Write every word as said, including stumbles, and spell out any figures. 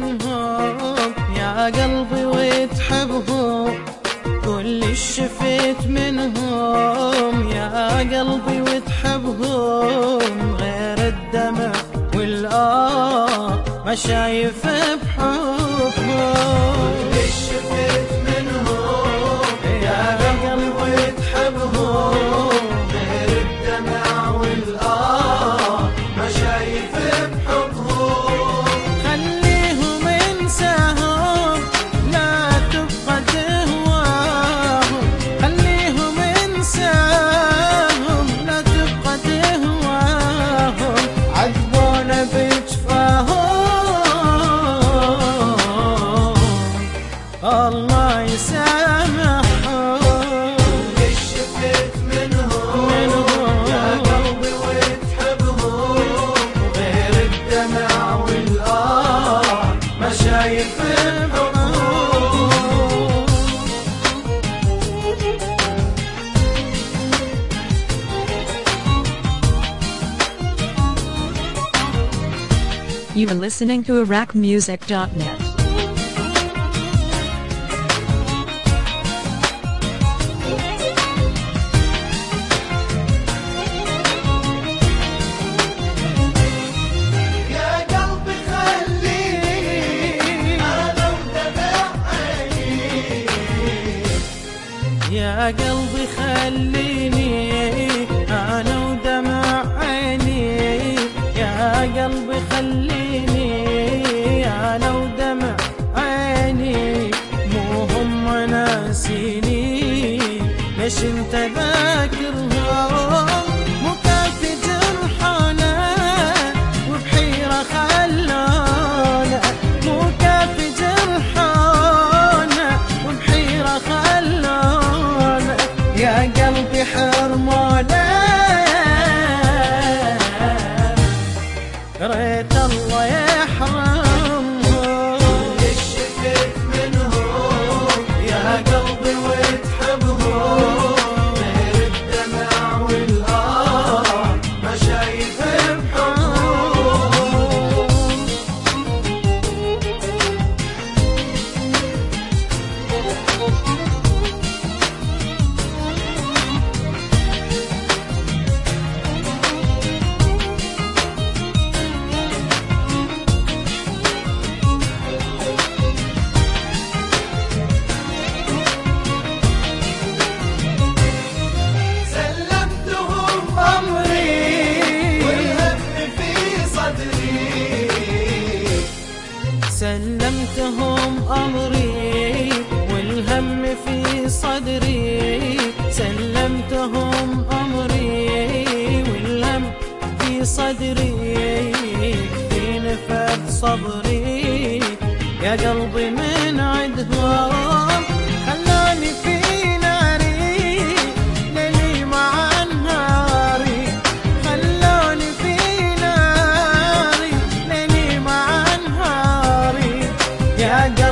منهم يا قلبي وتحبهم، كل شفيت منهم يا قلبي وتحبهم، غير الدمع والآه ما شايف بحبهم. كل شفيت منهم يا قلبي وتحبهم، غير الدمع والآه ما شايف بحبهم. خليهم انساهم لا تبقى تهواهم، خليهم انساهم لا تبقى تهواهم، عذبونا بجفاهم الله يسامحهم. كل شفيت منهم يا قلبي وتحبهم، غير الدمع والآه ما شايف بحبهم. You are listening to Iraq Music dot net. يا قلبي خليني أنا ودمع عيني، يا قلبي خليني أنا ودمع عيني، مو هم ناسيني ليش انت ذاكرهم، مو كافي جرحنا وبحيرة خلونا، مو كافي جرحنا وبحيرة خلونا، يا قلبي حرمونا ريت الله يحرمهم. كل شفيت منهم يا قلبي وتحبهم، غير الدمع والآه ما شايف بحبهم. سلمتهم أمري والهم في صدري، سلمتهم أمري والهم في صدري، في نفذ صبري يا قلبي من عدهم، خلاني في ناري ليلي مع النهاري، خلوني في ناري ليلي مع النهاري، يا قلبي